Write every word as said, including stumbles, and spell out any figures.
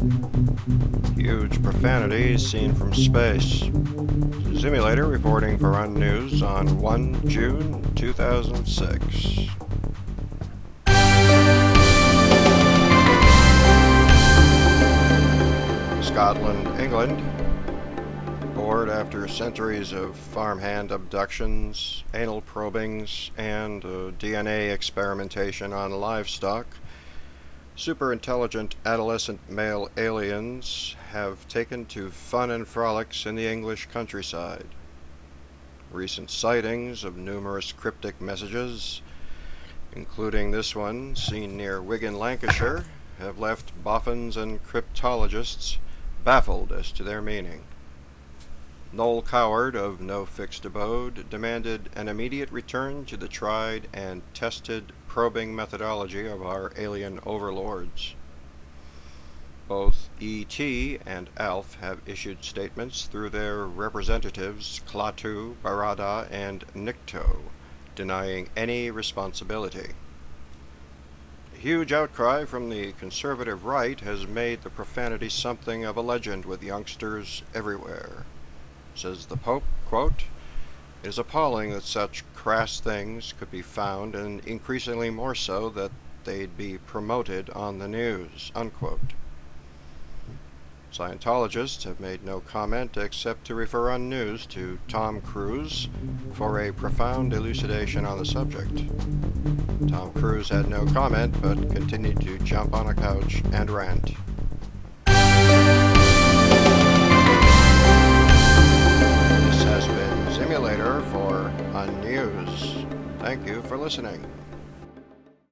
Huge profanity seen from space. Simulator reporting for Unnews on the first of June two thousand six. Scotland, England. Bored after centuries of farmhand abductions, anal probings, and uh, D N A experimentation on livestock, super-intelligent adolescent male aliens have taken to fun and frolics in the English countryside. Recent sightings of numerous cryptic messages, including this one seen near Wigan, Lancashire, have left boffins and cryptologists baffled as to their meaning. Noel Coward of No Fixed Abode demanded an immediate return to the tried and tested probing methodology of our alien overlords. Both E T and ALF have issued statements through their representatives Klaatu, Barada, and Nikto, denying any responsibility. A huge outcry from the conservative right has made the profanity something of a legend with youngsters everywhere. Says the Pope, quote, "It is appalling that such crass things could be found, and increasingly more so that they'd be promoted on the news," unquote. Scientologists have made no comment except to refer Unnews to Tom Cruise for a profound elucidation on the subject. Tom Cruise had no comment but continued to jump on a couch and rant. This has been Simulator for Unnews. Thank you for listening.